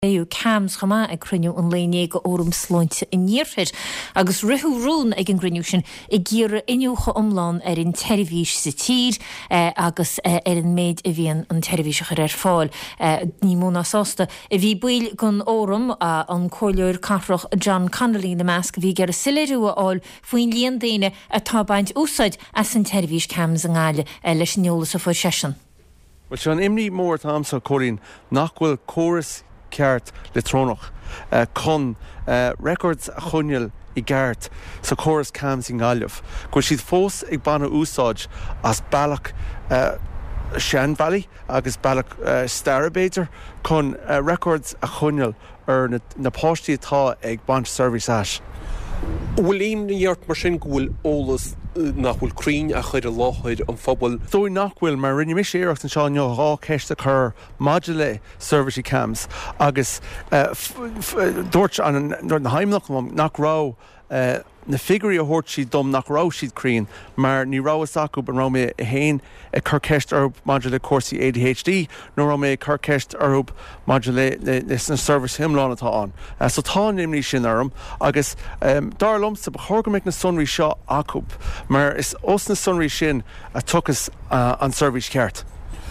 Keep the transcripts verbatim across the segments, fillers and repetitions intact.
Eu cams chama ag cruniú an léine go orm slóinte in níorthir, agus rithú rún ag an gruniú sin i ggéire inniucha omlán ar in televís sa tír eh, agus eh, ar an méid a bhíon an televís ar fáil eh, ní móna sásta. I bhí buil gon orm uh, an cóileúr carroch John Connolly na measc bhí gar a sileirú áil faoin líon daine a tábaint úsáid as an televís cams an gáile eh, leis neolalas a fuair sesin. Well, Sean, imní mór tamsa Corín nachhfuil chorus ceart le trónach uh, chun uh, records a chuneal i gceart sa chorus cams in gáileh. Gwyil siad fós ag banna úsáid as bailach uh, Shan Valley agus bailach uh, Starabaider chun uh, records a chuneal ar na, na páistí atá ag bant service as. Bhfuil éon níart mar sin gúil ólas nachhfuil crín a chuir a láthid an phobal. Dói nachhfuil mar rinne mis éirecht an seán neo rá ceiste chur module service cams agus uh, dúirt an na haimnach nach rá uh, na figurí a hort siad dom nach rá siad crín mar ní rá acu ban rá mé a héin a chur ceist arb module cuasaí A D H D nó rá mé chur ceist arb module leis na service himláán atá an. Uh, so tá nimní sin arm agus um, dar lomsa ba chóga méid na sunraí seo acu mar is os na sunraí sin a tuchas uh, an service ceart.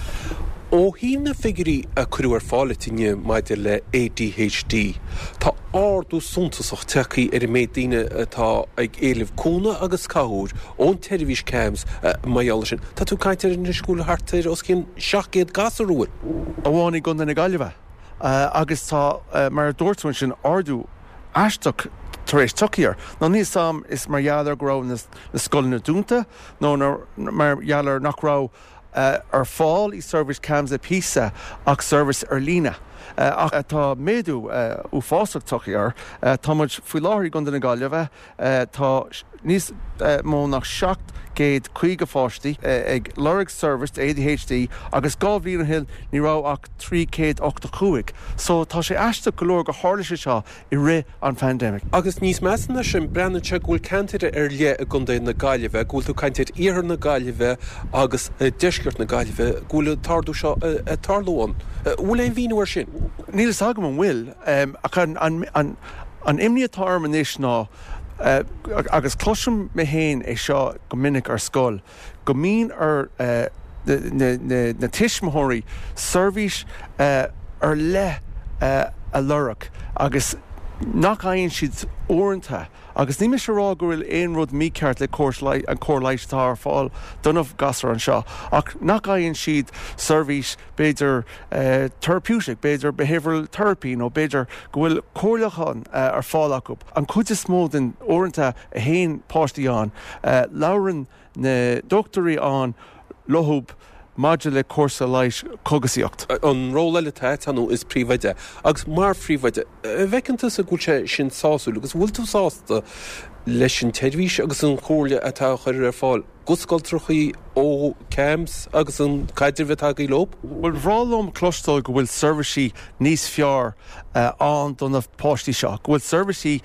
Ó hín na figurí a chuú ar fála tinne maidir le A D H D. Tá ardú suntasach techaí ar a méid daine atá ag éileh cúna agus cáúr ón televís cams uh, maiall sin. Tá tú caiintear in na scúla hartair os cinn seachgéad gas a rúil. A bháinnig gunda na gaiileh uh, agus tá uh, mar dúirtún sin ardú aisteach taréis tuciar. Ná níos sam is mar jaadar grá na, na scoilna dúnta nó mar jaadar nach rá Uh, ar fáil í service cams a písa ach service ar lína. Uh, ach tá méadú uh, ú fásach tuciar, uh, tá muid faoi láirí gunda na gáileh, uh, tá níos uh, mó nach seacht géad chuige fáistí uh, ag Lorrig service A D H D agus gá bhíon hill ní rá ach trí céad ochta chuig. So tá sé eiste go leor go hála sé seo i ri an pandemic. Agus níos measna sin brenn se gúil cantir ar le a gunda na gáileh, gúil tú cantir ihar na gáileh agus uh, deisceart na gáileh, gúil tardú seo uh, uh, tarlóán. Bhfuil éon bhíonúir sin? Níl agam an bhfuil um, ach an, an, an, an imní atá arm inis ná Uh, agus cloisiom me héin é seo go minic ar scoil. Go mín ar uh, na, na, na tiismóirí service uh, ar le uh, a lurach agus nach aon siad orintha agus ní mis rá go bhfuil éon rud míceart le an cór leight tá ar fáil donmh gasar an seo ach nach aon siad service beidir uh, therapeutic, beidir behavioural therapy nó beidir go bhfuil cóirleachan uh, ar fáil acu. An chuid is mó den orintha a héin páistí an uh, labhrann na doctorí an lothúb module cuasa leis cogasíocht. An ró leile tanú is príomhaide agus mar príomhaide. Bheicanntas a gúil sé sin sáú agus bhfuil tú sásta leis sin televís agus an chóirle atá chuir ar fáil. Guscail trochaí ó cams agus an caidir bheitá í lob? Well, bhrálum clostal go bhfuil serviceí níos fear uh, an donna páistí seo. Go bhfuil serviceí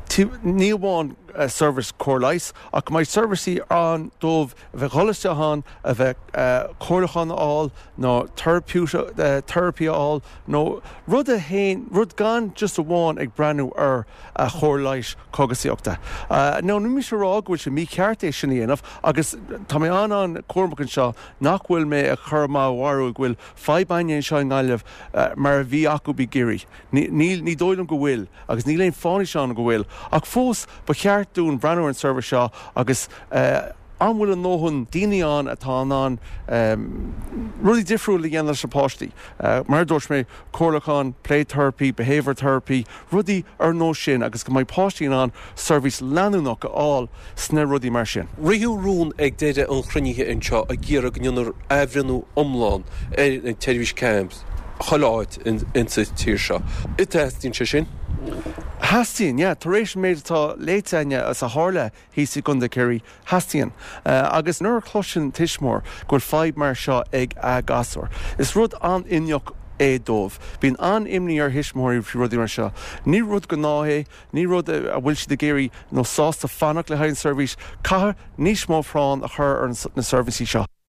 níomháin uh, service cóirlais ach mai serviceí an dómh bheith cholasteán a bheith uh, cóirlechan áil nó uh, therapy áil nó rud a héin rud gan just a bháin ag breanú ar a chóirlais cogasíochta. Uh, nó nu mis rá bhfuil sé mí ceartéis sin íanamh agus tá mé an an cuairmachan seo nach bhfuil mé a chur má bharú bhfuil fáibáin seo an gáileh uh, mar a bhí acu bí géirí. Ní, ní, ní dóilm go bhfuil agus ní léon fáinne seán go bhfuil ach fós ba cheart dún breanú an service seo agus uh, an bhfuil an nóhann daine an atá an um, rudí difriúil le dhéanamh sa páistí. Uh, mar dúirt mé cóirleacán, play therapy, behaviour therapy, rudí ar nó sin agus go mbeidh páistí an service leanúnach aáil sna rudí mar sin. Riú rún ag déide an chrunnithe anseo a ggéar go nionar éibhreanú omláin ar an televís cams choláid in, in sa tír seo. I testín se sin? Hastíon, yeah, taréis méid atá léiteine as a hála híí gunda céirí hastíon. Uh, agus nuair cloisian tiismór gur fáib mar seo ag a gasúir. Is rud an inneoch é dómh. Bhín an imní ar hismóirí fi rudí mar seo. Ní rud go náhé, ní rud a bhfuil si de géirí nó sásta fannach le hain service, caithir níos mó frán a chur ar na serviceí seo.